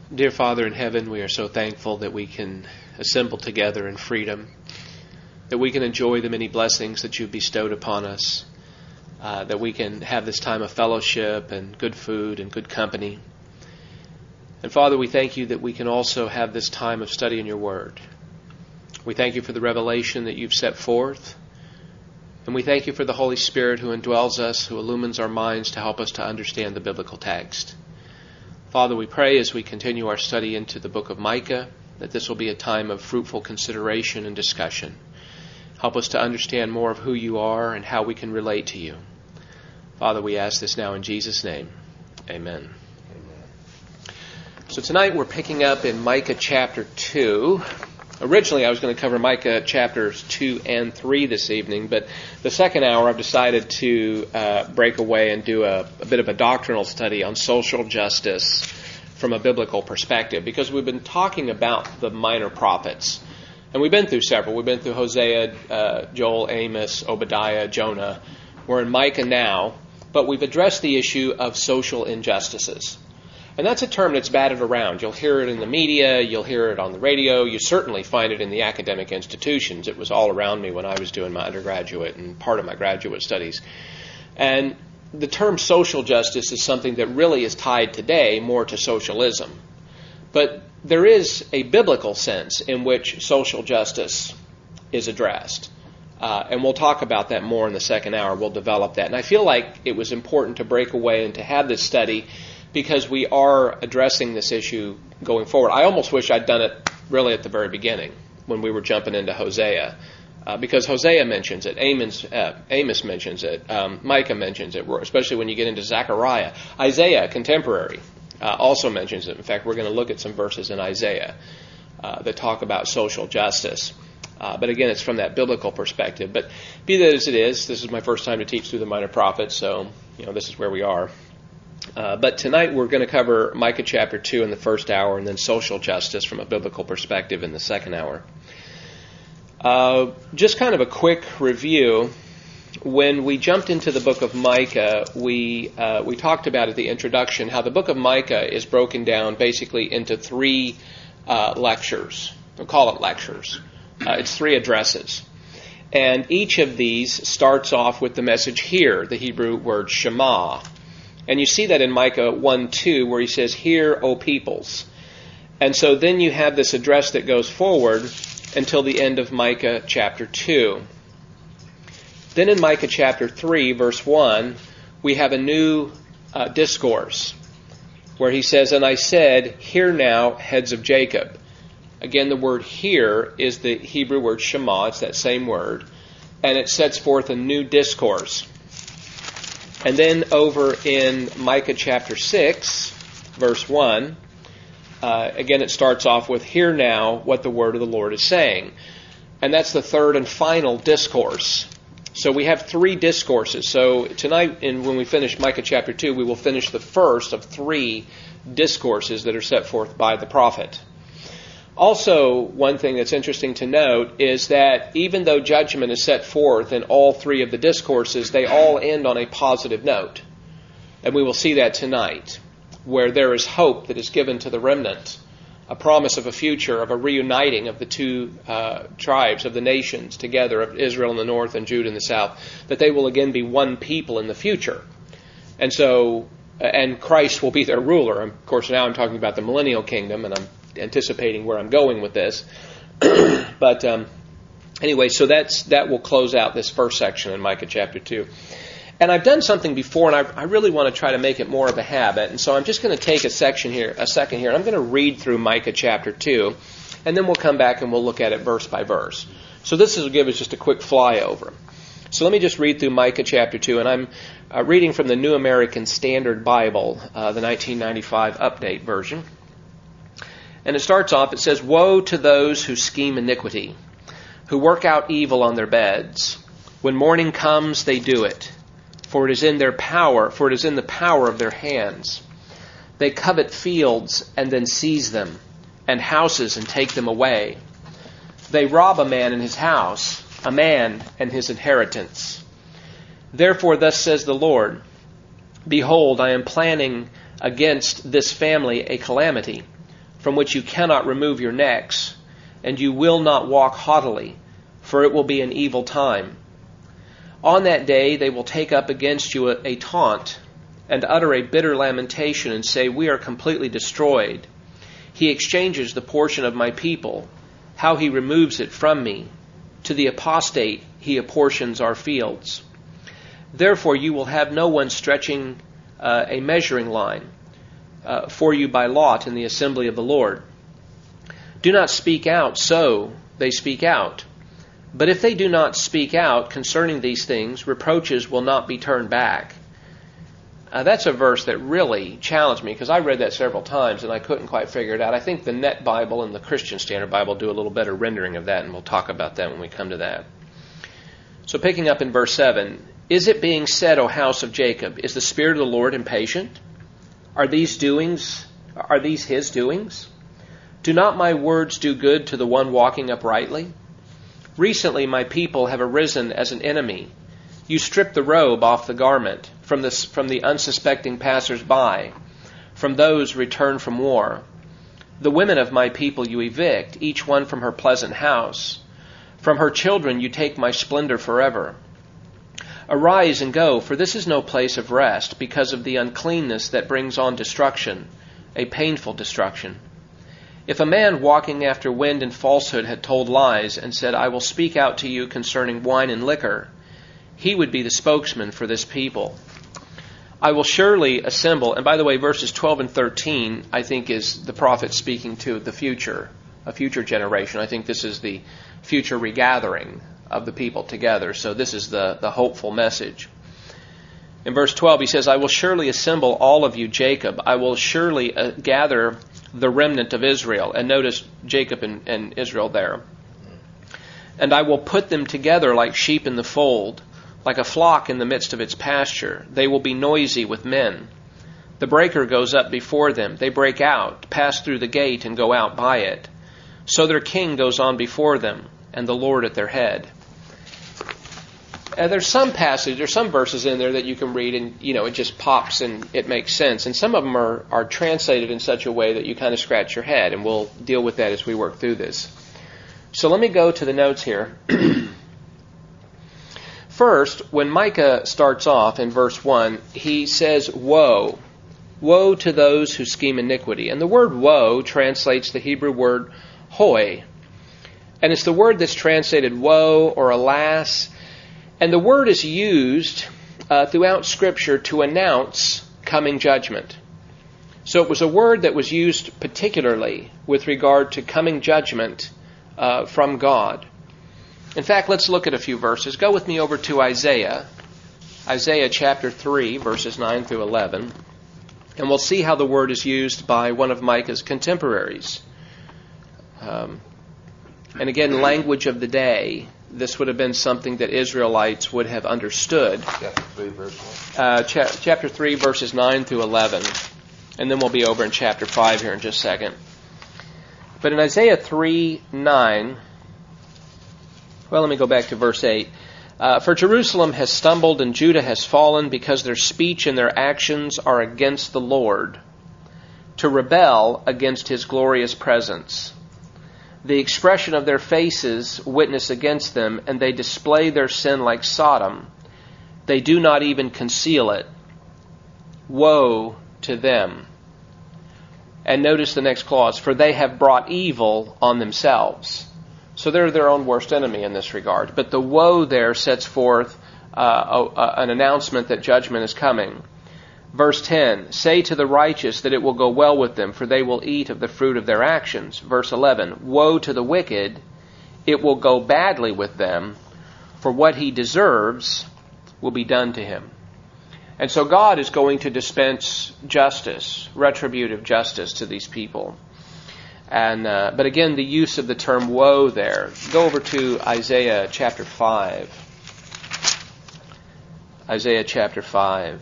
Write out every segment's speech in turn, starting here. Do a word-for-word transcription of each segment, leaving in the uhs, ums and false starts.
Dear Father in heaven, we are so thankful that we can assemble together in freedom, that we can enjoy the many blessings that you've bestowed upon us, uh, that we can have this time of fellowship and good food and good company. And Father, we thank you that we can also have this time of studying your word. We thank you for the revelation that you've set forth, and we thank you for the Holy Spirit who indwells us, who illumines our minds to help us to understand the biblical text. Father, we pray as we continue our study into the book of Micah that this will be a time of fruitful consideration and discussion. Help us to understand more of who you are and how we can relate to you. Father, we ask this now in Jesus' name. Amen. Amen. So tonight we're picking up in Micah chapter two. Originally I was going to cover Micah chapters two and three this evening, but the second hour I've decided to uh, break away and do a, a bit of a doctrinal study on social justice from a biblical perspective, because we've been talking about the minor prophets. And we've been through several. We've been through Hosea, uh, Joel, Amos, Obadiah, Jonah. We're in Micah now, but we've addressed the issue of social injustices. And that's a term that's batted around. You'll hear it in the media, you'll hear it on the radio, you certainly find it in the academic institutions. It was all around me when I was doing my undergraduate and part of my graduate studies. And the term social justice is something that really is tied today more to socialism. But there is a biblical sense in which social justice is addressed. Uh, and we'll talk about that more in the second hour. We'll develop that. And I feel like it was important to break away and to have this study because we are addressing this issue going forward. I almost wish I'd done it really at the very beginning when we were jumping into Hosea, uh, because Hosea mentions it, Amos, uh, Amos mentions it, um, Micah mentions it, especially when you get into Zechariah. Isaiah, contemporary, uh, also mentions it. In fact, we're going to look at some verses in Isaiah uh, that talk about social justice. Uh, but again, it's from that biblical perspective. But be that as it is, this is my first time to teach through the minor prophets, so you know this is where we are. Uh, but tonight we're going to cover Micah chapter two in the first hour and then social justice from a biblical perspective in the second hour. Uh, just kind of a quick review. When we jumped into the book of Micah, we uh, we talked about at the introduction how the book of Micah is broken down basically into three uh, lectures. We'll call it lectures. Uh, it's three addresses. And each of these starts off with the message "Hear," the Hebrew word Shema. And you see that in Micah one two where he says, "Hear, O peoples." And so then you have this address that goes forward until the end of Micah chapter two. Then in Micah chapter three, verse one, we have a new uh, discourse where he says, "And I said, Hear now, heads of Jacob." Again, the word "hear" is the Hebrew word Shema. It's that same word. And it sets forth a new discourse. And then over in Micah chapter six, verse one, uh, again it starts off with, "Hear now what the word of the Lord is saying." And that's the third and final discourse. So we have three discourses. So tonight, in, when we finish Micah chapter two, we will finish the first of three discourses that are set forth by the prophet. Also, one thing that's interesting to note is that even though judgment is set forth in all three of the discourses, they all end on a positive note. And we will see that tonight, where there is hope that is given to the remnant, a promise of a future, of a reuniting of the two uh, tribes, of the nations together, of Israel in the north and Judah in the south, that they will again be one people in the future. And so, and Christ will be their ruler. Of course, now I'm talking about the millennial kingdom, and I'm anticipating where I'm going with this. But um, anyway, so that's that will close out this first section in Micah chapter two. And I've done something before, and I, I really want to try to make it more of a habit. And so I'm just going to take a section here, a second here, and I'm going to read through Micah chapter two, and then we'll come back and we'll look at it verse by verse. So this will give us just a quick flyover. So let me just read through Micah chapter two, and I'm uh, reading from the New American Standard Bible, uh, the nineteen ninety-five update version. And it starts off, it says, "Woe to those who scheme iniquity, who work out evil on their beds. When morning comes, they do it, for it is in their power, for it is in the power of their hands. They covet fields and then seize them, and houses and take them away. They rob a man in his house, a man and his inheritance. Therefore thus says the Lord, Behold, I am planning against this family a calamity, from which you cannot remove your necks, and you will not walk haughtily, for it will be an evil time. On that day they will take up against you a, a taunt, and utter a bitter lamentation, and say, we are completely destroyed. He exchanges the portion of my people, how he removes it from me. To the apostate he apportions our fields. Therefore you will have no one stretching uh, a measuring line uh, for you by lot in the assembly of the Lord. Do not speak out, so they speak out. But if they do not speak out concerning these things, reproaches will not be turned back. Uh, that's a verse that really challenged me, because I read that several times and I couldn't quite figure it out. I think the Net Bible and the Christian Standard Bible do a little better rendering of that, and we'll talk about that when we come to that. So picking up in verse seven, is it being said, O house of Jacob, is the Spirit of the Lord impatient? Are these doings, are these his doings? Do not my words do good to the one walking uprightly? Recently my people have arisen as an enemy. You strip the robe off the garment from the, from the unsuspecting passers-by, from those returned from war. The women of my people you evict, each one from her pleasant house. From her children you take my splendor forever. Arise and go, for this is no place of rest, because of the uncleanness that brings on destruction, a painful destruction. If a man walking after wind and falsehood had told lies and said, I will speak out to you concerning wine and liquor, he would be the spokesman for this people. I will surely assemble, and by the way, verses twelve and thirteen, I think, is the prophet speaking to the future, a future generation. I think this is the future regathering of the people together. So this is the, the hopeful message. In verse twelve, he says, I will surely assemble all of you, Jacob. I will surely uh, gather the remnant of Israel. And notice Jacob and, and Israel there. And I will put them together like sheep in the fold, like a flock in the midst of its pasture. They will be noisy with men. The breaker goes up before them. They break out, pass through the gate, and go out by it. So their king goes on before them, and the Lord at their head. And there's some passage, there's some verses in there that you can read, and you know it just pops and it makes sense. And some of them are, are translated in such a way that you kind of scratch your head, and we'll deal with that as we work through this. So let me go to the notes here. First, when Micah starts off in verse one, he says, woe. Woe to those who scheme iniquity. And the word woe translates the Hebrew word hoi. And it's the word that's translated woe or alas. And the word is used uh, throughout Scripture to announce coming judgment. So it was a word that was used particularly with regard to coming judgment uh, from God. In fact, let's look at a few verses. Go with me over to Isaiah. Isaiah chapter three, verses nine through eleven. And we'll see how the word is used by one of Micah's contemporaries. Um, and again, language of the day. This would have been something that Israelites would have understood. Chapter three, verse one. Uh, cha- chapter three, verses nine through eleven. And then we'll be over in chapter five here in just a second. But in Isaiah three, nine... Well, let me go back to verse eight. Uh, For Jerusalem has stumbled and Judah has fallen because their speech and their actions are against the Lord, to rebel against His glorious presence. The expression of their faces witness against them, and they display their sin like Sodom. They do not even conceal it. Woe to them. And notice the next clause, for they have brought evil on themselves. So they're their own worst enemy in this regard. But the woe there sets forth uh, a, a, an announcement that judgment is coming. Verse ten, say to the righteous that it will go well with them, for they will eat of the fruit of their actions. Verse eleven, woe to the wicked, it will go badly with them, for what he deserves will be done to him. And so God is going to dispense justice, retributive justice to these people. And uh, but again, the use of the term woe there. Go over to Isaiah chapter five. Isaiah chapter five.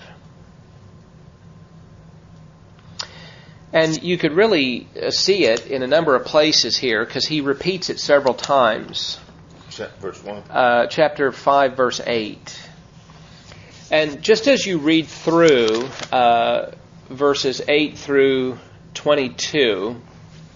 And you could really see it in a number of places here, because he repeats it several times. Verse one. Uh, chapter five, verse eight. And just as you read through uh, verses eight through twenty-two,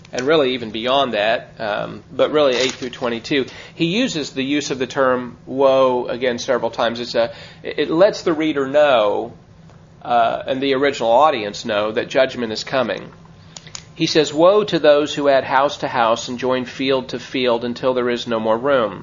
and really even beyond that, um, but really eight through twenty-two, he uses the use of the term woe again several times. It's a, it lets the reader know, uh, and the original audience know, that judgment is coming. He says, "Woe to those who add house to house and join field to field until there is no more room,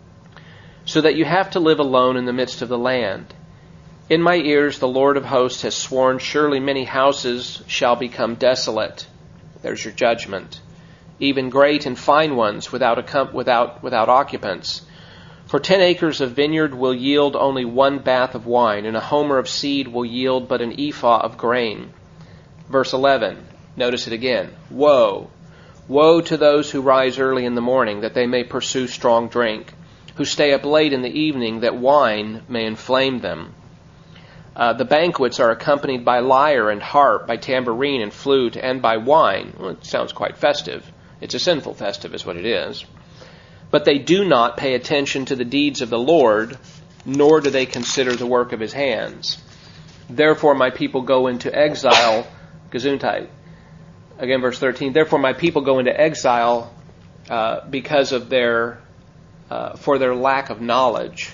so that you have to live alone in the midst of the land. In my ears the Lord of hosts has sworn, surely many houses shall become desolate." There's your judgment. "Even great and fine ones without a, without without occupants. For ten acres of vineyard will yield only one bath of wine, and a homer of seed will yield but an ephah of grain." Verse eleven, notice it again. "Woe, woe to those who rise early in the morning, that they may pursue strong drink, who stay up late in the evening, that wine may inflame them. Uh, the banquets are accompanied by lyre and harp, by tambourine and flute, and by wine." Well, it sounds quite festive. It's a sinful festive is what it is. "But they do not pay attention to the deeds of the Lord, nor do they consider the work of his hands. Therefore my people go into exile." Gesundheit. Again, verse thirteen. "Therefore my people go into exile uh, because of their, uh, for their lack of knowledge."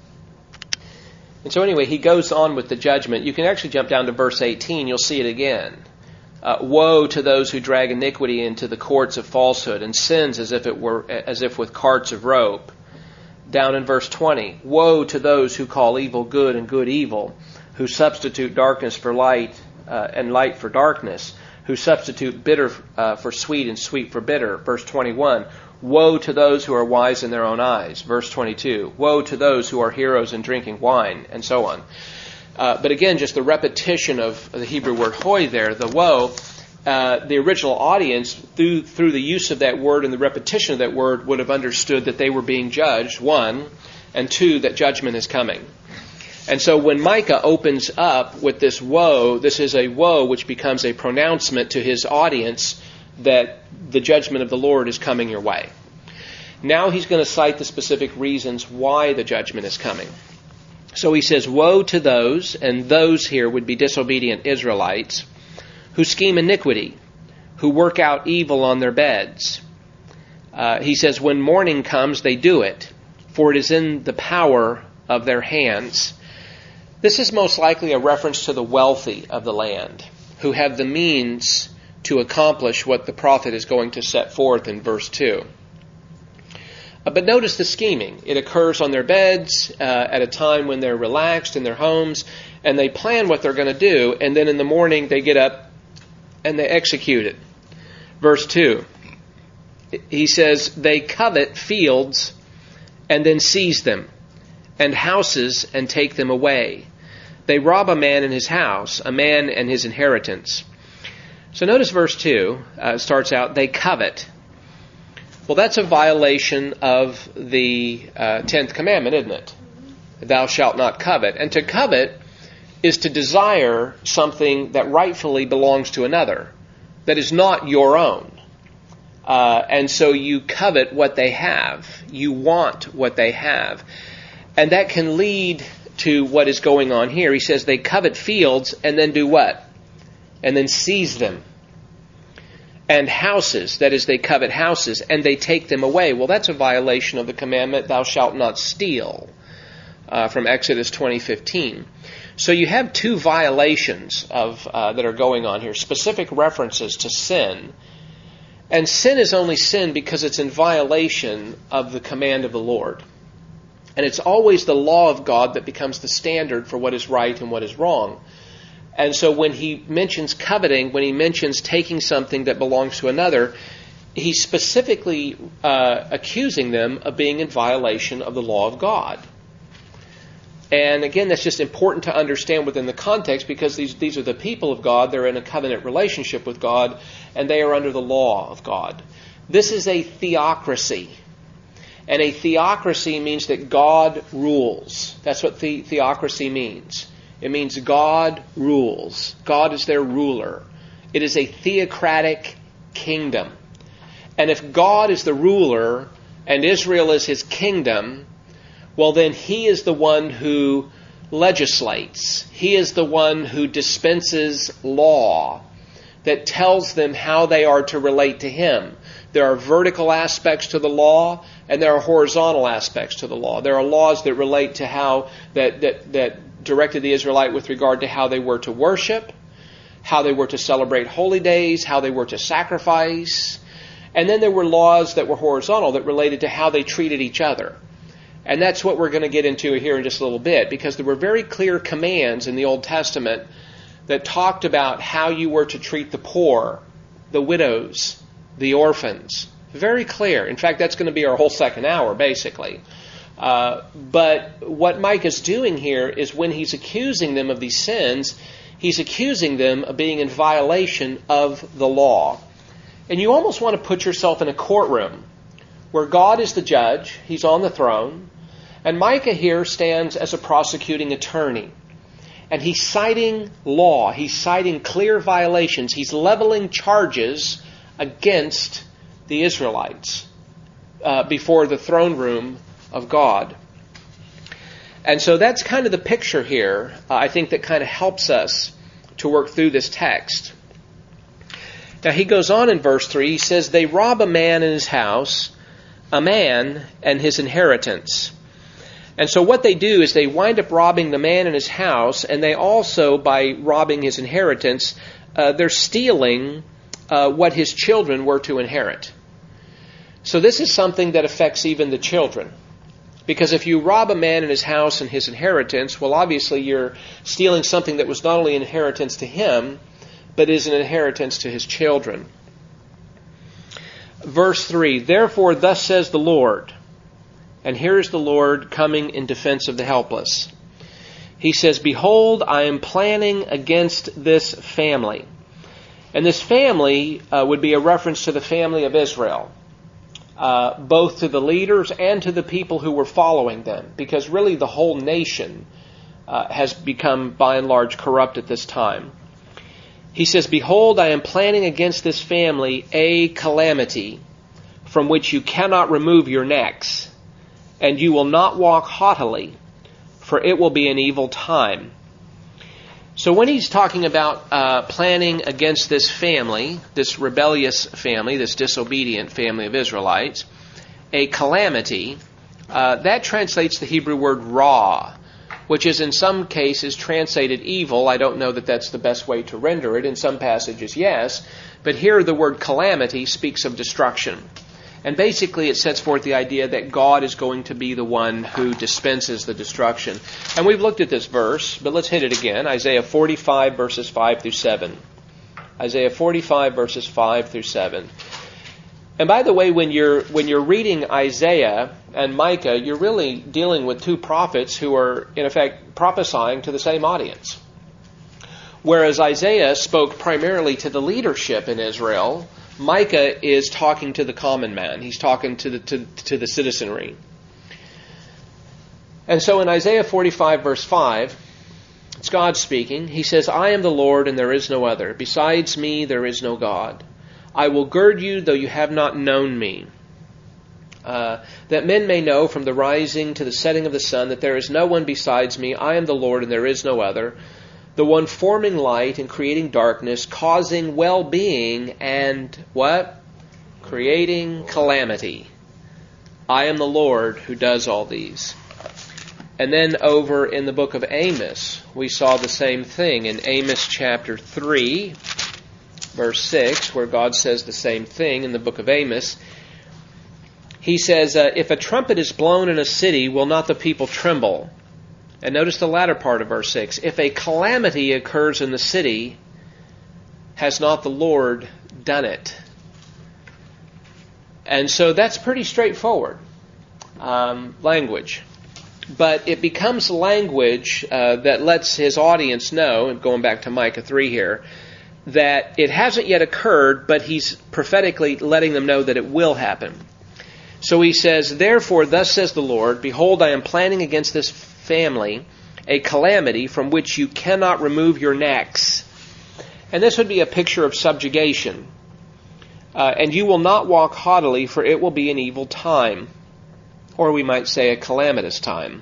And so anyway, he goes on with the judgment. You can actually jump down to verse eighteen. You'll see it again. Uh, "Woe to those who drag iniquity into the courts of falsehood, and sins as if it were as if with carts of rope." Down in verse twenty. "Woe to those who call evil good and good evil, who substitute darkness for light uh, and light for darkness, who substitute bitter uh, for sweet and sweet for bitter." Verse twenty-one. "Woe to those who are wise in their own eyes." Verse twenty-two. "Woe to those who are heroes in drinking wine," and so on. Uh, but again, just the repetition of the Hebrew word hoi there, the woe, uh, the original audience, through through the use of that word and the repetition of that word, would have understood that they were being judged, one, and two, that judgment is coming. And so when Micah opens up with this woe, this is a woe which becomes a pronouncement to his audience that the judgment of the Lord is coming your way. Now he's going to cite the specific reasons why the judgment is coming. So he says, "Woe to those," and those here would be disobedient Israelites, "who scheme iniquity, who work out evil on their beds." Uh, he says, "When morning comes, they do it, for it is in the power of their hands." This is most likely a reference to the wealthy of the land, who have the means to accomplish what the prophet is going to set forth in verse two. Uh, but notice the scheming. It occurs on their beds uh, at a time when they're relaxed in their homes, and they plan what they're going to do, and then in the morning they get up and they execute it. Verse two, he says, "They covet fields and then seize them, and houses and take them away. They rob a man in his house, a man and his inheritance." So notice verse two uh, starts out, "They covet." Well, that's a violation of the uh, tenth commandment, isn't it? "Thou shalt not covet." And to covet is to desire something that rightfully belongs to another, that is not your own. Uh, and so you covet what they have. You want what they have. And that can lead to what is going on here. He says they covet fields and then do what? And then seize them. And houses, that is, they covet houses, and they take them away. Well, that's a violation of the commandment, "Thou shalt not steal," uh, from Exodus twenty fifteen. So you have two violations of uh, that are going on here, specific references to sin. And sin is only sin because it's in violation of the command of the Lord. And it's always the law of God that becomes the standard for what is right and what is wrong. And so when he mentions coveting, when he mentions taking something that belongs to another, he's specifically uh, accusing them of being in violation of the law of God. And again, that's just important to understand within the context, because these, these are the people of God. They're in a covenant relationship with God, and they are under the law of God. This is a theocracy. And a theocracy means that God rules. That's what the, theocracy means. It means God rules. God is their ruler. It is a theocratic kingdom. And if God is the ruler and Israel is his kingdom, well then he is the one who legislates. He is the one who dispenses law. that tells them how they are to relate to Him. There are vertical aspects to the law, and there are horizontal aspects to the law. There are laws that relate to how, that, that, that directed the Israelite with regard to how they were to worship, how they were to celebrate holy days, how they were to sacrifice. And then there were laws that were horizontal that related to how they treated each other. And that's what we're going to get into here in just a little bit, because there were very clear commands in the Old Testament that talked about how you were to treat the poor, the widows, the orphans. Very clear. In fact, that's going to be our whole second hour, basically. Uh, but what Micah's doing here is when he's accusing them of these sins, he's accusing them of being in violation of the law. And you almost want to put yourself in a courtroom where God is the judge, He's on the throne, and Micah here stands as a prosecuting attorney. And he's citing law, he's citing clear violations, he's leveling charges against the Israelites uh, before the throne room of God. And so that's kind of the picture here, uh, I think, that kind of helps us to work through this text. Now he goes on in verse three, he says, they rob a man in his house, a man and his inheritance. And so what they do is they wind up robbing the man in his house, and they also, by robbing his inheritance, uh, they're stealing uh, what his children were to inherit. So this is something that affects even the children. Because if you rob a man in his house and his inheritance, well, obviously you're stealing something that was not only an inheritance to him, but is an inheritance to his children. Verse three, therefore thus says the Lord. And here's the Lord coming in defense of the helpless. He says, behold, I am planning against this family. And this family uh, would be a reference to the family of Israel, uh, both to the leaders and to the people who were following them, because really the whole nation uh, has become by and large corrupt at this time. He says, behold, I am planning against this family a calamity from which you cannot remove your necks, and you will not walk haughtily, for it will be an evil time. So when he's talking about uh, planning against this family, this rebellious family, this disobedient family of Israelites, a calamity, uh, that translates the Hebrew word ra, which is in some cases translated evil. I don't know that that's the best way to render it. In some passages, yes. But here the word calamity speaks of destruction. And basically it sets forth the idea that God is going to be the one who dispenses the destruction. And we've looked at this verse, but let's hit it again. Isaiah forty-five, verses five through seven. Isaiah forty-five, verses five through seven. And by the way, when you're when you're reading Isaiah and Micah, you're really dealing with two prophets who are, in effect, prophesying to the same audience. Whereas Isaiah spoke primarily to the leadership in Israel, Micah is talking to the common man. He's talking to the to, to the citizenry. And so in Isaiah forty-five, verse five, it's God speaking. He says, I am the Lord and there is no other. Besides me there is no God. I will gird you though you have not known me. Uh, that men may know from the rising to the setting of the sun that there is no one besides me. I am the Lord and there is no other. The one forming light and creating darkness, causing well-being and what? Creating calamity. I am the Lord who does all these. And then over in the book of Amos, we saw the same thing in Amos chapter three, verse six, where God says the same thing in the book of Amos. He says, uh, if a trumpet is blown in a city, will not the people tremble? And notice the latter part of verse six. If a calamity occurs in the city, has not the Lord done it? And so that's pretty straightforward um, language. But it becomes language uh, that lets his audience know, and going back to Micah three here, that it hasn't yet occurred, but he's prophetically letting them know that it will happen. So he says, therefore, thus says the Lord, behold, I am planning against this family a calamity from which you cannot remove your necks. And this would be a picture of subjugation. Uh, and you will not walk haughtily, for it will be an evil time. Or we might say a calamitous time.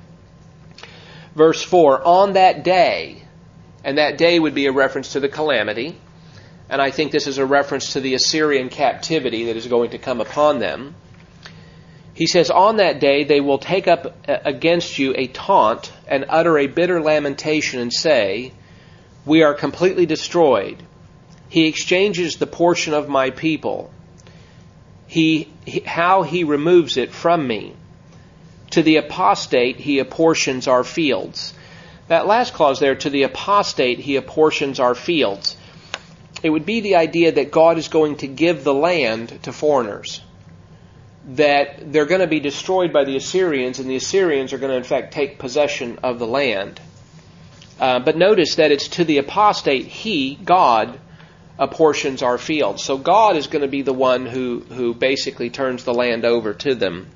Verse four, on that day, and that day would be a reference to the calamity, and I think this is a reference to the Assyrian captivity that is going to come upon them. He says, on that day they will take up against you a taunt and utter a bitter lamentation and say, we are completely destroyed. He exchanges the portion of my people. He, he how he removes it from me. To the apostate he apportions our fields. That last clause there, to the apostate he apportions our fields. It would be the idea that God is going to give the land to foreigners. That they're going to be destroyed by the Assyrians, and the Assyrians are going to in fact take possession of the land. Uh, but notice that it's to the apostate, he, God, apportions our fields. So God is going to be the one who, who basically turns the land over to them.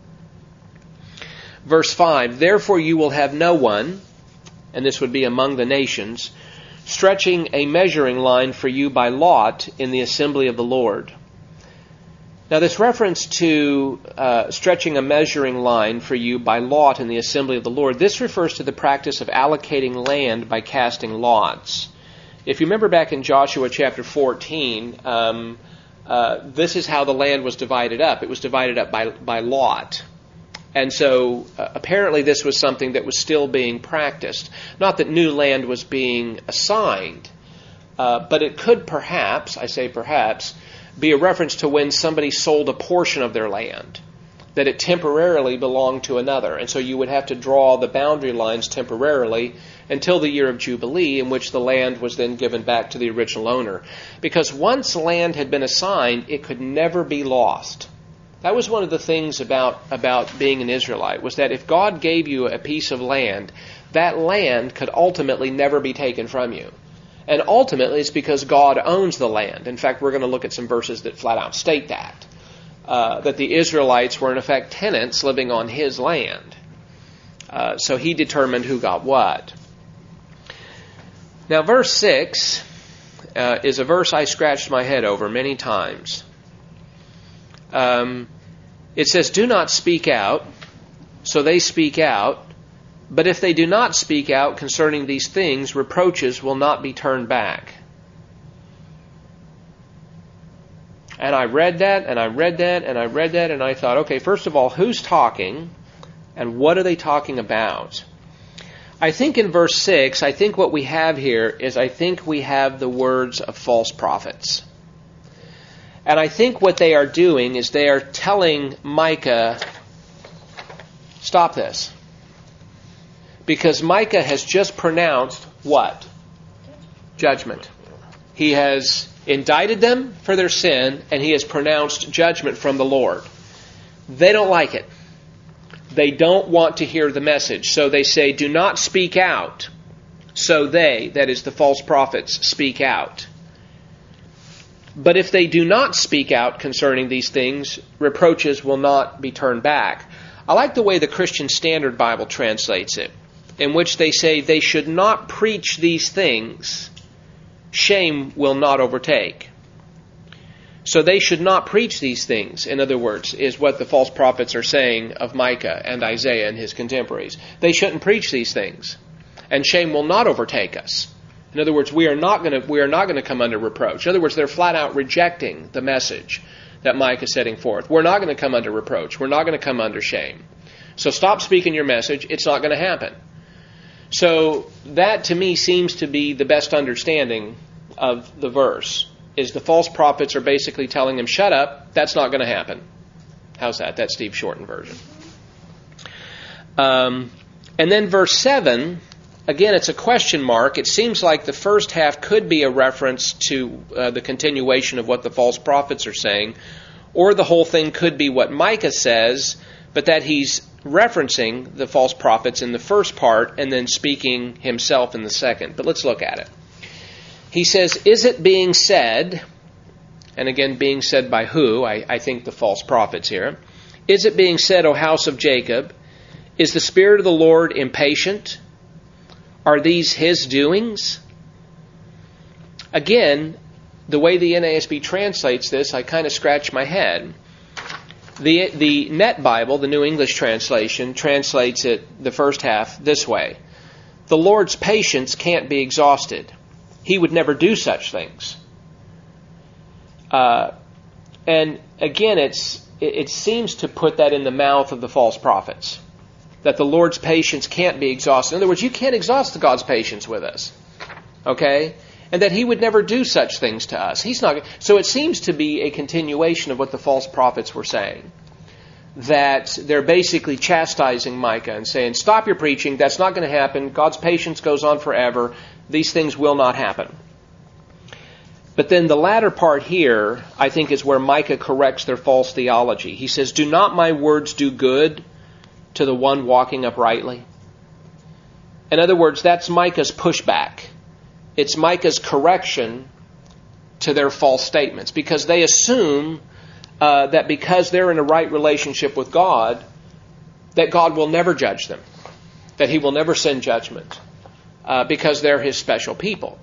Verse five, therefore you will have no one, and this would be among the nations, stretching a measuring line for you by lot in the assembly of the Lord. Now this reference to uh, stretching a measuring line for you by lot in the assembly of the Lord, this refers to the practice of allocating land by casting lots. If you remember back in Joshua chapter fourteen, um, uh, this is how the land was divided up. It was divided up by, by lot. And so uh, apparently this was something that was still being practiced. Not that new land was being assigned, uh, but it could perhaps, I say perhaps, be a reference to when somebody sold a portion of their land, that it temporarily belonged to another. And so you would have to draw the boundary lines temporarily until the year of Jubilee, in which the land was then given back to the original owner. Because once land had been assigned, it could never be lost. That was one of the things about, about being an Israelite, was that if God gave you a piece of land, that land could ultimately never be taken from you. And ultimately, it's because God owns the land. In fact, we're going to look at some verses that flat out state that. Uh, that the Israelites were in effect tenants living on His land. Uh, so He determined who got what. Now, verse six uh, is a verse I scratched my head over many times. Um, it says, do not speak out. So they speak out. But if they do not speak out concerning these things, reproaches will not be turned back. And I read that, and I read that, and I read that, and I thought, okay, first of all, who's talking, and what are they talking about? I think in verse six, I think what we have here is I think we have the words of false prophets. And I think what they are doing is they are telling Micah, stop this. Because Micah has just pronounced what? Judgment. He has indicted them for their sin, and he has pronounced judgment from the Lord. They don't like it. They don't want to hear the message. So they say, do not speak out. So they, that is the false prophets, speak out. But if they do not speak out concerning these things, reproaches will not be turned back. I like the way the Christian Standard Bible translates it, in which they say they should not preach these things, shame will not overtake. So they should not preach these things, in other words, is what the false prophets are saying of Micah and Isaiah and his contemporaries. They shouldn't preach these things, and shame will not overtake us. In other words, we are not going to we are not going to come under reproach. In other words, they're flat out rejecting the message that Micah is setting forth. We're not going to come under reproach. We're not going to come under shame. So stop speaking your message. It's not going to happen. So that to me seems to be the best understanding of the verse, is the false prophets are basically telling them, shut up, that's not going to happen. How's that? That's Steve Shorten version. Um, and then verse seven, again, it's a question mark. It seems like the first half could be a reference to uh, the continuation of what the false prophets are saying, or the whole thing could be what Micah says, but that he's referencing the false prophets in the first part and then speaking himself in the second. But let's look at it. He says, is it being said, and again, being said by who? I, I think the false prophets here. Is it being said, O house of Jacob, is the Spirit of the Lord impatient? Are these His doings? Again, the way the N A S B translates this, I kind of scratch my head. The, the Net Bible, the New English translation, translates it, the first half, this way. The Lord's patience can't be exhausted. He would never do such things. Uh, and again, it's it, it seems to put that in the mouth of the false prophets, that the Lord's patience can't be exhausted. In other words, you can't exhaust God's patience with us. Okay? And that He would never do such things to us. He's not. So it seems to be a continuation of what the false prophets were saying. That they're basically chastising Micah and saying, stop your preaching, that's not going to happen, God's patience goes on forever, these things will not happen. But then the latter part here, I think, is where Micah corrects their false theology. He says, do not my words do good to the one walking uprightly? In other words, that's Micah's pushback. It's Micah's correction to their false statements, because they assume uh, that because they're in a right relationship with God, that God will never judge them, that He will never send judgment, uh, because they're His special people.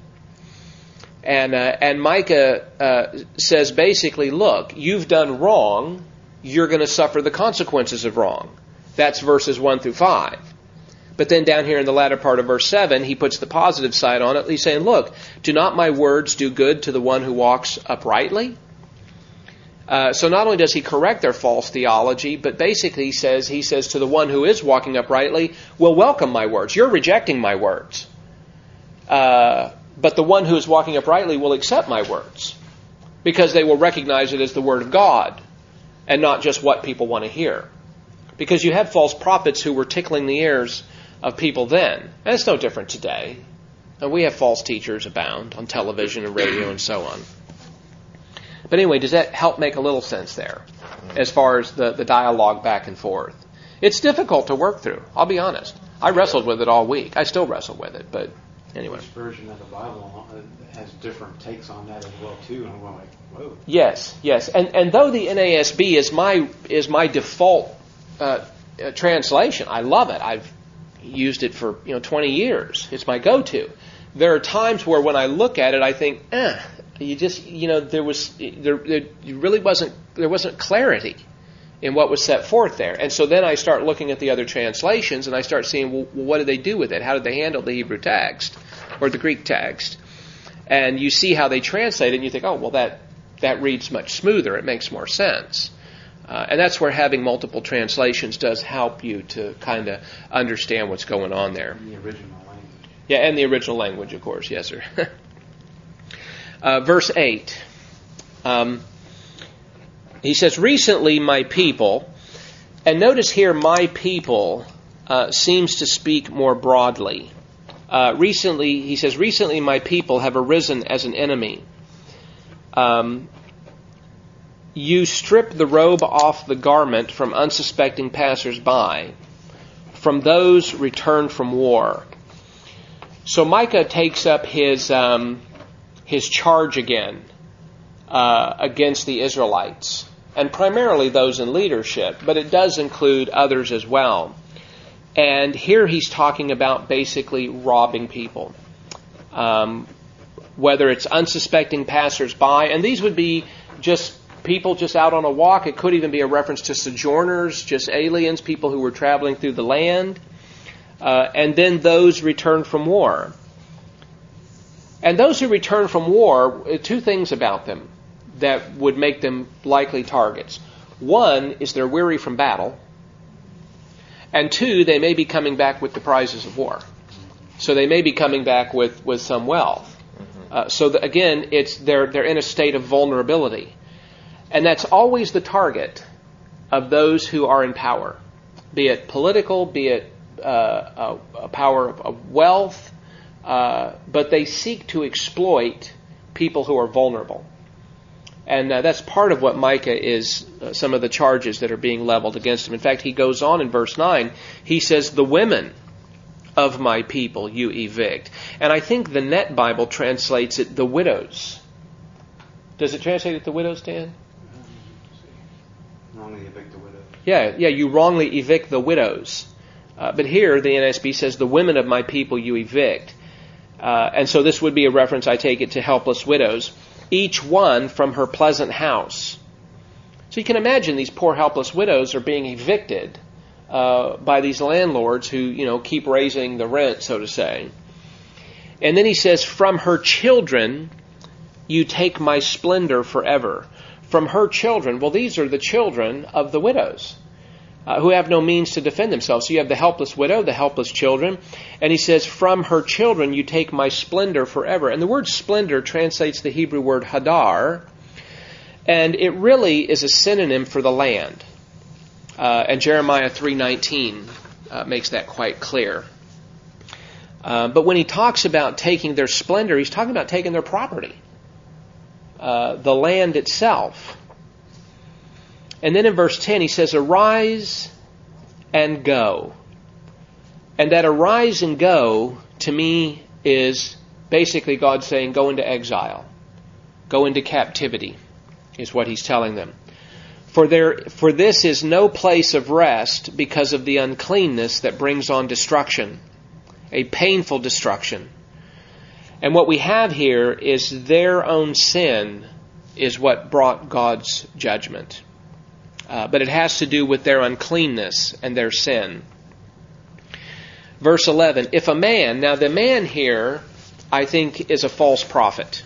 And uh, and Micah uh, says basically, look, you've done wrong, you're going to suffer the consequences of wrong. That's verses one through five. But then down here in the latter part of verse seven, he puts the positive side on it. He's saying, look, do not my words do good to the one who walks uprightly? Uh, so not only does he correct their false theology, but basically he says, he says to the one who is walking uprightly, well, welcome my words. You're rejecting my words. Uh, but the one who is walking uprightly will accept my words, because they will recognize it as the word of God and not just what people want to hear. Because you had false prophets who were tickling the ears of people then. And it's no different today. And we have false teachers abound on television and radio and so on. But anyway, does that help make a little sense there as far as the, the dialogue back and forth? It's difficult to work through, I'll be honest. I wrestled with it all week. I still wrestle with it, but anyway. Each version of the Bible has different takes on that as well, too. And I'm going like, whoa. Yes, yes. And and though the N A S B is my is my default uh, uh, translation, I love it. I've used it for you know twenty years. It's my go-to. There are times where when I look at it, I think, eh, you just you know there was there, there really wasn't there wasn't clarity in what was set forth there. And so then I start looking at the other translations and I start seeing, well, what did they do with it? How did they handle the Hebrew text or the Greek text? And you see how they translate it and you think, oh, well, that, that reads much smoother. It makes more sense. Uh, and that's where having multiple translations does help you to kind of understand what's going on there. In the original language. Yeah, and the original language, of course. Yes, sir. uh, verse eight. Um, He says, recently my people, and notice here my people uh, seems to speak more broadly. Uh, recently, he says, recently my people have arisen as an enemy. Um, you strip the robe off the garment from unsuspecting passers-by, from those returned from war. So Micah takes up his, um, his charge again uh, against the Israelites. And primarily those in leadership, but it does include others as well. And here he's talking about basically robbing people. Um, whether it's unsuspecting passers-by, and these would be just people just out on a walk. It could even be a reference to sojourners, just aliens, people who were traveling through the land. Uh, and then those returned from war. And those who return from war, two things about them that would make them likely targets. One is they're weary from battle. And two, they may be coming back with the prizes of war. So they may be coming back with, with some wealth. Uh, so the, again, it's they're they're in a state of vulnerability. And that's always the target of those who are in power. Be it political, be it uh, a, a power of, of wealth. Uh, but they seek to exploit people who are vulnerable. And uh, that's part of what Micah is, uh, some of the charges that are being leveled against him. In fact, he goes on in verse nine, he says, the women of my people you evict. And I think the Net Bible translates it, the widows. Does it translate it, the widows, Dan? Wrongly evict the widows. Yeah, yeah, you wrongly evict the widows. Uh, but here, the N A S B says, the women of my people you evict. Uh, and so this would be a reference, I take it, to helpless widows. Each one from her pleasant house. So you can imagine these poor helpless widows are being evicted uh, by these landlords who, you know, keep raising the rent, so to say. And then he says, from her children you take my splendor forever. From her children, well, these are the children of the widows uh, who have no means to defend themselves. So you have the helpless widow, the helpless children. And he says, from her children you take my splendor forever. And the word splendor translates the Hebrew word hadar. And it really is a synonym for the land. Uh, and Jeremiah three nineteen uh, makes that quite clear. Uh, but when he talks about taking their splendor, he's talking about taking their property. Uh, the land itself. And then in verse ten he says, arise and go. And that arise and go to me is basically God saying go into exile. Go into captivity is what he's telling them. For there, for this is no place of rest because of the uncleanness that brings on destruction. A painful destruction. And what we have here is their own sin is what brought God's judgment. Uh, but it has to do with their uncleanness and their sin. Verse eleven, if a man, now the man here, I think, is a false prophet.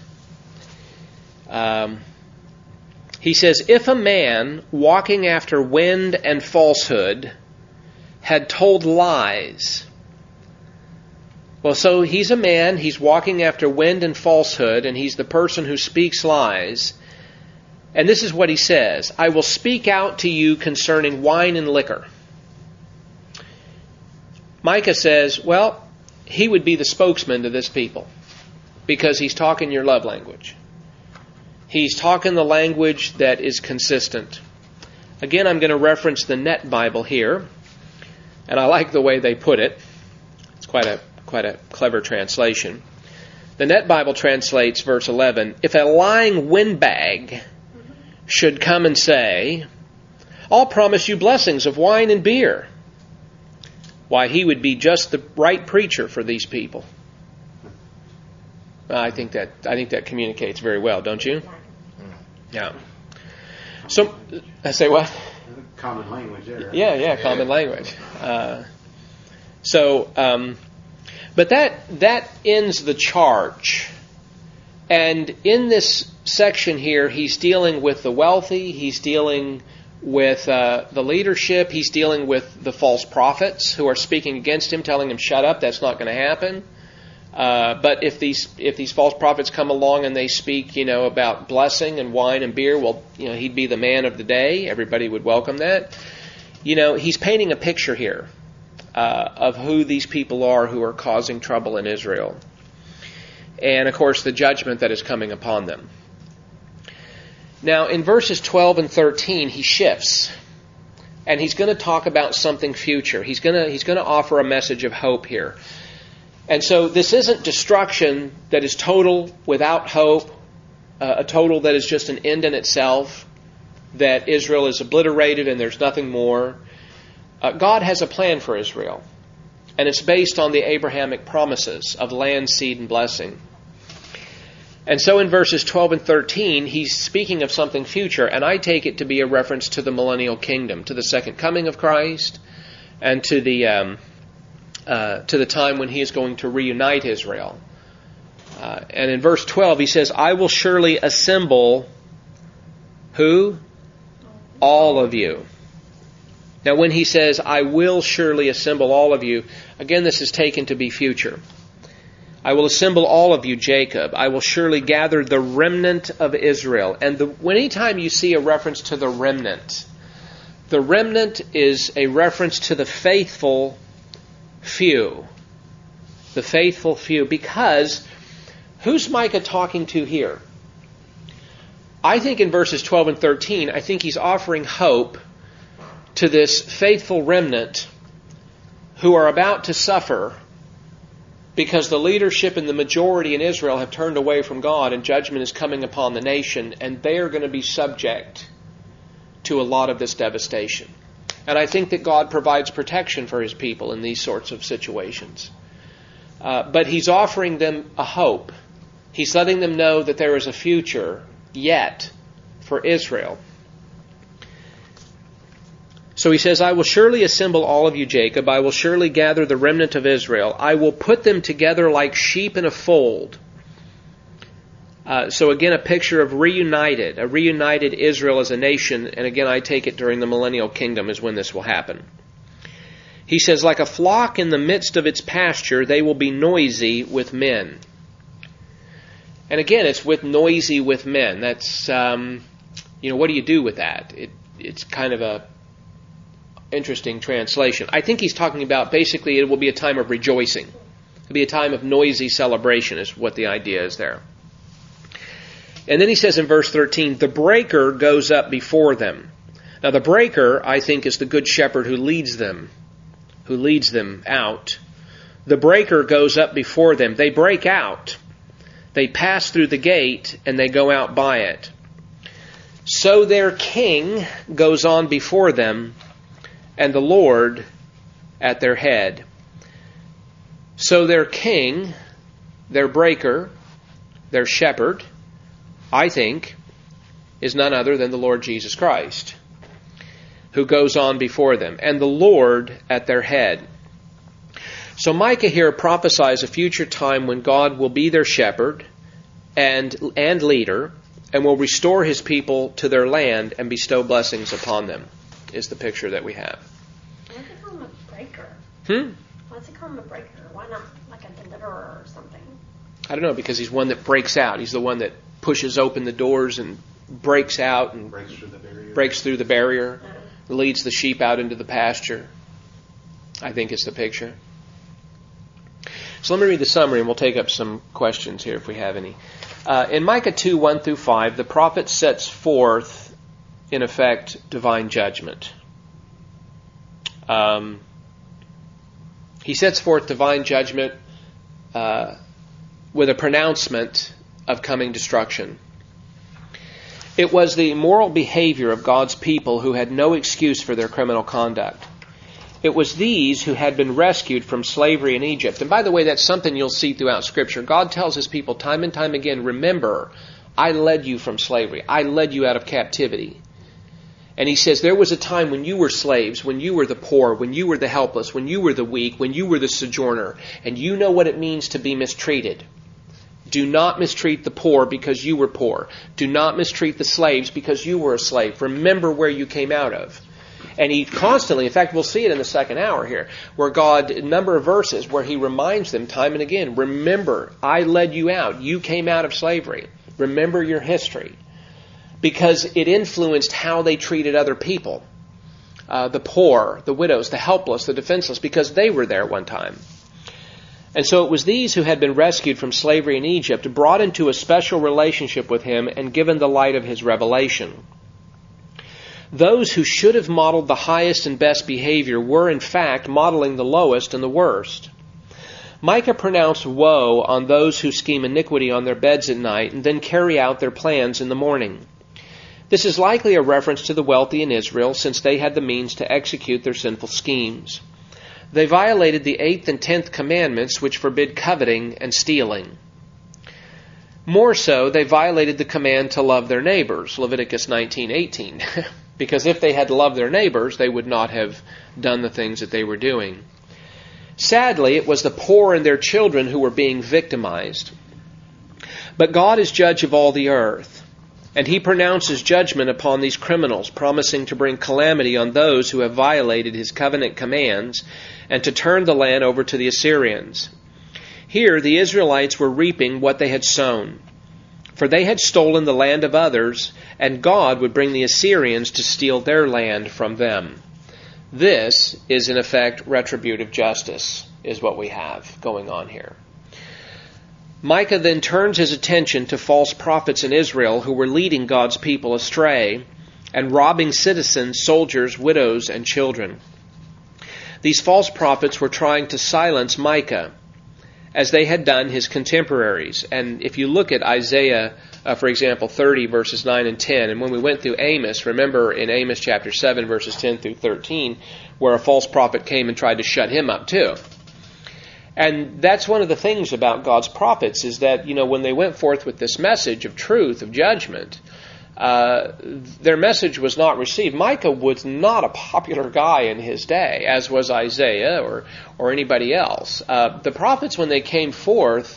Um, he says, if a man walking after wind and falsehood had told lies. Well, so he's a man, he's walking after wind and falsehood, and he's the person who speaks lies. And this is what he says, I will speak out to you concerning wine and liquor. Micah says, well, he would be the spokesman to this people because he's talking your love language. He's talking the language that is consistent. Again, I'm going to reference the Net Bible here, and I like the way they put it. It's quite a quite a clever translation. The Net Bible translates verse eleven, if a lying windbag should come and say, I'll promise you blessings of wine and beer. Why, he would be just the right preacher for these people. I think that I think that communicates very well, don't you? Yeah. So, I say what? Common language there. Right? Yeah, yeah, common language. Uh, so, um, but that that ends the charge. And in this section here, he's dealing with the wealthy, he's dealing with uh, the leadership, he's dealing with the false prophets who are speaking against him, telling him, shut up, that's not going to happen. Uh, but if these if these false prophets come along and they speak, you know, about blessing and wine and beer, well, you know, he'd be the man of the day. Everybody would welcome that. You know, he's painting a picture here uh, of who these people are who are causing trouble in Israel. And, of course, the judgment that is coming upon them. Now, in verses twelve and thirteen, he shifts. And he's going to talk about something future. He's going to he's going to offer a message of hope here. And so this isn't destruction that is total without hope, uh, a total that is just an end in itself, that Israel is obliterated and there's nothing more. Uh, God has a plan for Israel. And it's based on the Abrahamic promises of land, seed, and blessing. And so in verses twelve and thirteen, he's speaking of something future, and I take it to be a reference to the millennial kingdom, to the second coming of Christ, and to the um, uh, to the time when he is going to reunite Israel. Uh, and in verse twelve, he says, I will surely assemble, who? All of you. Now when he says, I will surely assemble all of you, again this is taken to be future. I will assemble all of you, Jacob. I will surely gather the remnant of Israel. And the, anytime you see a reference to the remnant, the remnant is a reference to the faithful few. The faithful few. Because who's Micah talking to here? I think in verses twelve and thirteen, I think he's offering hope to this faithful remnant who are about to suffer because the leadership and the majority in Israel have turned away from God and judgment is coming upon the nation, and they are going to be subject to a lot of this devastation. And I think that God provides protection for his people in these sorts of situations. Uh, but he's offering them a hope. He's letting them know that there is a future yet for Israel. So he says, I will surely assemble all of you, Jacob. I will surely gather the remnant of Israel. I will put them together like sheep in a fold. Uh, so again, a picture of reunited, a reunited Israel as a nation, and again, I take it during the millennial kingdom is when this will happen. He says, like a flock in the midst of its pasture, they will be noisy with men. And again, it's with noisy with men. That's, um, you know, what do you do with that? It, it's kind of a interesting translation. I think he's talking about basically it will be a time of rejoicing. It'll be a time of noisy celebration is what the idea is there. And then he says in verse thirteen, the breaker goes up before them. Now the breaker, I think, is the good shepherd who leads them, who leads them out. The breaker goes up before them. They break out. They pass through the gate and they go out by it. So their king goes on before them, and the Lord at their head. So their king, their breaker, their shepherd, I think, is none other than the Lord Jesus Christ, who goes on before them, and the Lord at their head. So Micah here prophesies a future time when God will be their shepherd and, and leader, and will restore his people to their land and bestow blessings upon them, is the picture that we have. Why does he call him a breaker? Hmm? Why does he call him a breaker? Why not like a deliverer or something? I don't know, because he's one that breaks out. He's the one that pushes open the doors and breaks out and breaks through the barrier, breaks through the barrier, Uh-huh. leads the sheep out into the pasture. I think it's the picture. So let me read the summary and we'll take up some questions here if we have any. Uh, in Micah two, one through five, the prophet sets forth, in effect, divine judgment. Um, he sets forth divine judgment uh, with a pronouncement of coming destruction. It was the moral behavior of God's people who had no excuse for their criminal conduct. It was these who had been rescued from slavery in Egypt. And by the way, that's something you'll see throughout Scripture. God tells his people time and time again, remember, I led you from slavery. I led you out of captivity. And he says, there was a time when you were slaves, when you were the poor, when you were the helpless, when you were the weak, when you were the sojourner. And you know what it means to be mistreated. Do not mistreat the poor because you were poor. Do not mistreat the slaves because you were a slave. Remember where you came out of. And he constantly, in fact, we'll see it in the second hour here, where God, a number of verses where he reminds them time and again, remember, I led you out. You came out of slavery. Remember your history. Because it influenced how they treated other people. Uh, the poor, the widows, the helpless, the defenseless, because they were there one time. And so it was these who had been rescued from slavery in Egypt, brought into a special relationship with him, and given the light of his revelation. Those who should have modeled the highest and best behavior were, in fact, modeling the lowest and the worst. Micah pronounced woe on those who scheme iniquity on their beds at night and then carry out their plans in the morning. This is likely a reference to the wealthy in Israel, since they had the means to execute their sinful schemes. They violated the eighth and tenth commandments, which forbid coveting and stealing. More so, they violated the command to love their neighbors, Leviticus nineteen eighteen. Because if they had loved their neighbors, they would not have done the things that they were doing. Sadly, it was the poor and their children who were being victimized. But God is judge of all the earth, and he pronounces judgment upon these criminals, promising to bring calamity on those who have violated his covenant commands and to turn the land over to the Assyrians. Here, the Israelites were reaping what they had sown. For they had stolen the land of others, and God would bring the Assyrians to steal their land from them. This is, in effect, retributive justice, is what we have going on here. Micah then turns his attention to false prophets in Israel who were leading God's people astray and robbing citizens, soldiers, widows, and children. These false prophets were trying to silence Micah, as they had done his contemporaries. And if you look at Isaiah, uh, for example, thirty, verses nine and ten, and when we went through Amos, remember in Amos chapter seven, verses ten through thirteen, where a false prophet came and tried to shut him up too. And that's one of the things about God's prophets, is that, you know, when they went forth with this message of truth, of judgment, uh, their message was not received. Micah was not a popular guy in his day, as was Isaiah or or anybody else. Uh, the prophets, when they came forth,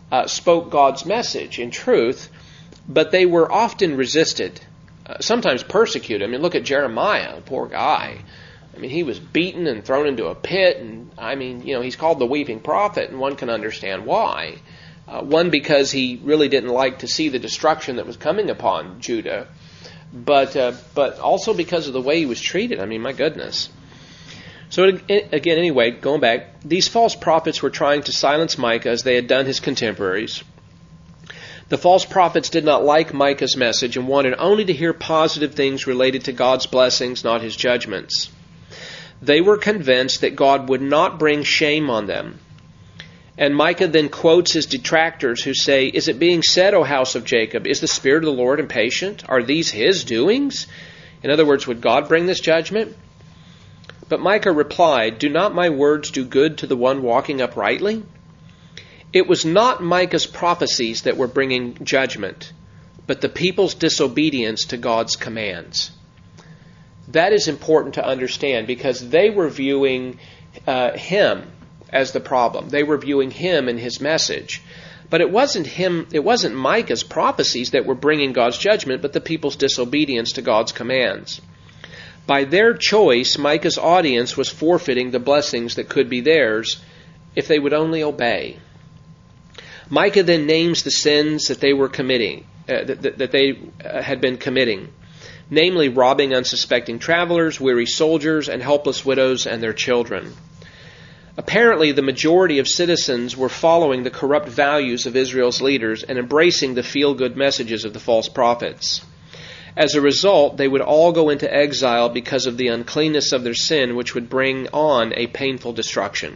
uh, spoke God's message in truth, but they were often resisted, uh, sometimes persecuted. I mean, look at Jeremiah, poor guy. I mean, he was beaten and thrown into a pit, and I mean, you know, he's called the weeping prophet, and one can understand why. Uh, one, because he really didn't like to see the destruction that was coming upon Judah, but uh, but also because of the way he was treated. I mean, my goodness. So again, anyway, going back, these false prophets were trying to silence Micah as they had done his contemporaries. The false prophets did not like Micah's message and wanted only to hear positive things related to God's blessings, not his judgments. They were convinced that God would not bring shame on them. And Micah then quotes his detractors who say, "Is it being said, O house of Jacob, is the Spirit of the Lord impatient? Are these his doings?" In other words, would God bring this judgment? But Micah replied, "Do not my words do good to the one walking uprightly?" It was not Micah's prophecies that were bringing judgment, but the people's disobedience to God's commands. That is important to understand because they were viewing uh, him as the problem. They were viewing him and his message. But it wasn't him, it wasn't Micah's prophecies that were bringing God's judgment, but the people's disobedience to God's commands. By their choice, Micah's audience was forfeiting the blessings that could be theirs if they would only obey. Micah then names the sins that they were committing, uh, that, that they uh, had been committing, namely robbing unsuspecting travelers, weary soldiers, and helpless widows and their children. Apparently, the majority of citizens were following the corrupt values of Israel's leaders and embracing the feel-good messages of the false prophets. As a result, they would all go into exile because of the uncleanness of their sin, which would bring on a painful destruction.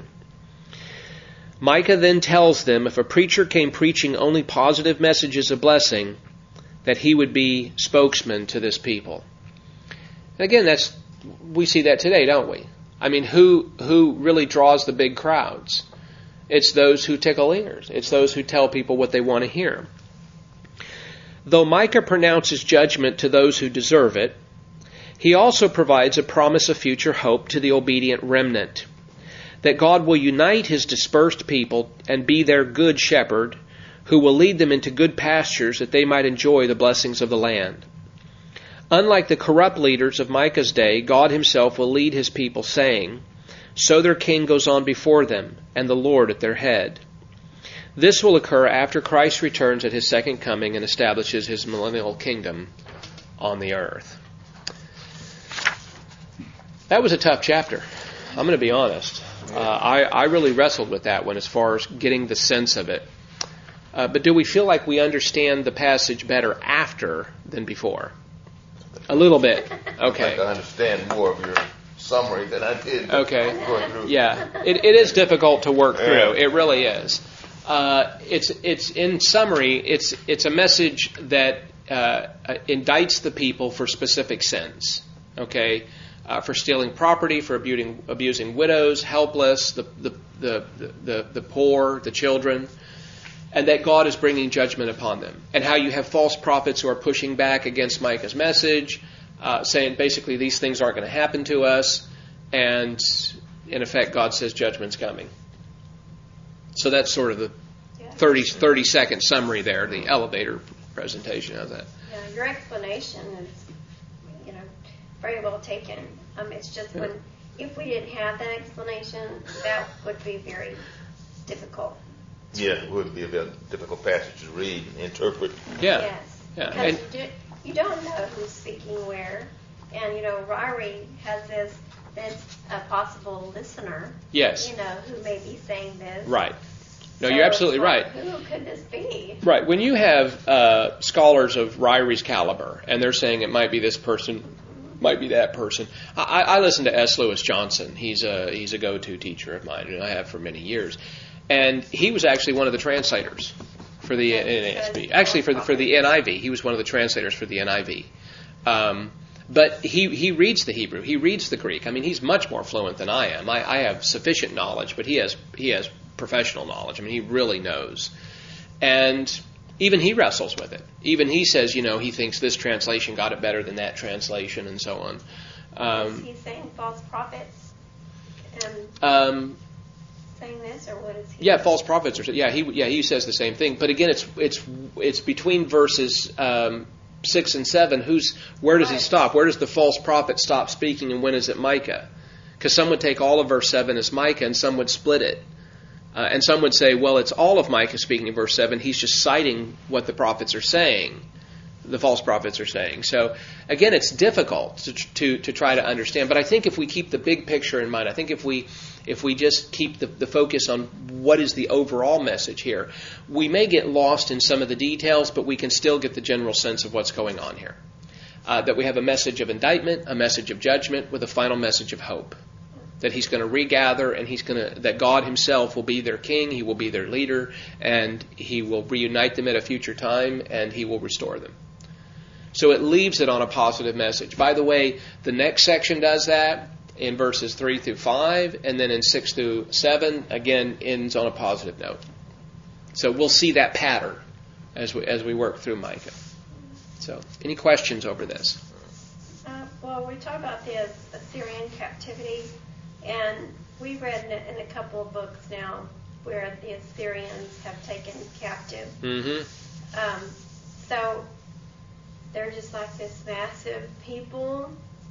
Micah then tells them if a preacher came preaching only positive messages of blessing, that he would be spokesman to this people. And again, that's we see that today, don't we? I mean, who who really draws the big crowds? It's those who tickle ears. It's those who tell people what they want to hear. Though Micah pronounces judgment to those who deserve it, he also provides a promise of future hope to the obedient remnant, that God will unite his dispersed people and be their good shepherd, who will lead them into good pastures that they might enjoy the blessings of the land. Unlike the corrupt leaders of Micah's day, God himself will lead his people, saying, "So their king goes on before them, and the Lord at their head." This will occur after Christ returns at his second coming and establishes his millennial kingdom on the earth. That was a tough chapter. I'm going to be honest. Uh, I, I really wrestled with that one as far as getting the sense of it. Uh, but do we feel like we understand the passage better after than before? A little bit. Okay. I understand more of your summary than I did. Okay. Going through. Yeah. It, it is difficult to work through. It really is. Uh, it's it's in summary, it's it's a message that uh, indicts the people for specific sins. Okay. Uh, for stealing property, for abusing, abusing widows, helpless, the the, the the the poor, the children, and that God is bringing judgment upon them. And how you have false prophets who are pushing back against Micah's message, uh, saying basically these things aren't going to happen to us, and in effect God says judgment's coming. So that's sort of the thirty, thirty second summary there, the elevator presentation of that. Yeah, your explanation is, you know, very well taken. Um, it's just when, if we didn't have that explanation, that would be very difficult. Yeah, it would be a very difficult passage to read and interpret. Yeah. Yes. Yeah. Because And, you, do, you don't know who's speaking where. And, you know, Ryrie has this, that's a possible listener. Yes. You know, who may be saying this. right. No, So you're absolutely it's like, right. Who could this be? Right. When you have uh, scholars of Ryrie's caliber, and they're saying it might be this person, might be that person. I, I listen to S. Lewis Johnson. He's a he's a go-to teacher of mine, and I have for many years. And he was actually one of the translators for the N A S B. Actually, for the for the N I V, he was one of the translators for the N I V. Um, but he he reads the Hebrew. He reads the Greek. I mean, he's much more fluent than I am. I, I have sufficient knowledge, but he has he has professional knowledge. I mean, he really knows. And even he wrestles with it. Even he says, you know, he thinks this translation got it better than that translation, and so on. Um, Is he saying false prophets? And um, saying this, or what is he? Yeah, false prophets are. Yeah, he yeah he says the same thing. But again, it's it's it's between verses um, six and seven. Who's where does he stop? Where does the false prophet stop speaking, and when is it Micah? Because some would take all of verse seven as Micah, and some would split it. Uh, and some would say, well, it's all of Micah speaking in verse seven. He's just citing what the prophets are saying, the false prophets are saying. So, again, it's difficult to, to, to try to understand. But I think if we keep the big picture in mind, I think if we if we just keep the, the focus on what is the overall message here, we may get lost in some of the details, but we can still get the general sense of what's going on here. Uh, that we have a message of indictment, a message of judgment, with a final message of hope. That he's going to regather, and he's going to that God himself will be their king, he will be their leader, and he will reunite them at a future time, and he will restore them. So it leaves it on a positive message. By the way, the next section does that in verses three through five, and then in six through seven, again, ends on a positive note. So we'll see that pattern as we, as we work through Micah. So, any questions over this? Uh, well, we talk about the Assyrian captivity. And we've read in a, in a couple of books now where the Assyrians have taken captive. Mm-hmm. Um, so they're just like this massive people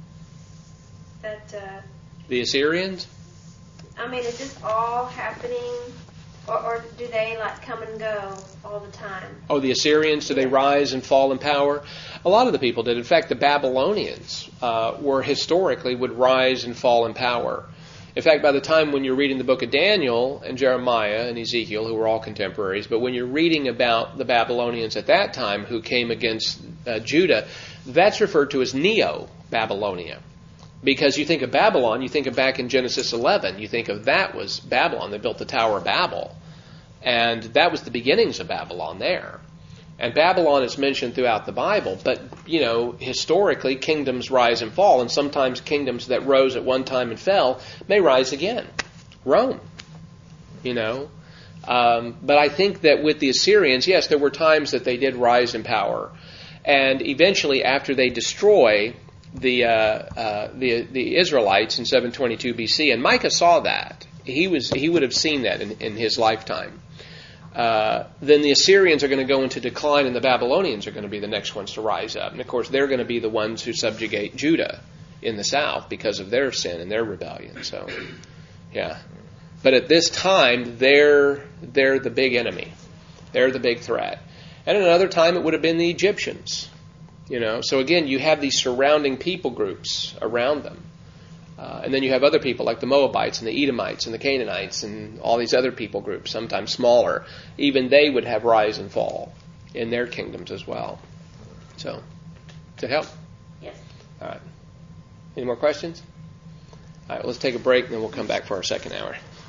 that... Uh, the Assyrians? I mean, is this all happening, or, or do they like come and go all the time? Oh, the Assyrians, do they rise and fall in power? A lot of the people did. In fact, the Babylonians uh, were historically would rise and fall in power. In fact, by the time when you're reading the book of Daniel and Jeremiah and Ezekiel, who were all contemporaries, but when you're reading about the Babylonians at that time who came against uh, Judah, that's referred to as Neo-Babylonia. Because you think of Babylon, you think of back in Genesis eleven, you think of that was Babylon. They built the Tower of Babel. And that was the beginnings of Babylon there. And Babylon is mentioned throughout the Bible, but, you know, historically, kingdoms rise and fall, and sometimes kingdoms that rose at one time and fell may rise again. Rome, you know. Um, but I think that with the Assyrians, yes, there were times that they did rise in power. And eventually, after they destroy the, uh, uh, the, the Israelites in seven twenty-two B C, and Micah saw that. He was he would have seen that in, in his lifetime. Uh, then the Assyrians are going to go into decline, and the Babylonians are going to be the next ones to rise up. And of course, they're going to be the ones who subjugate Judah in the south because of their sin and their rebellion. So, yeah. But at this time, they're they're the big enemy. They're the big threat. And at another time, it would have been the Egyptians. You know. So again, you have these surrounding people groups around them. Uh, and then you have other people like the Moabites and the Edomites and the Canaanites and all these other people groups, sometimes smaller. Even they would have rise and fall in their kingdoms as well. So, does that help? Yes. All right. Any more questions? All right, well, let's take a break and then we'll come back for our second hour.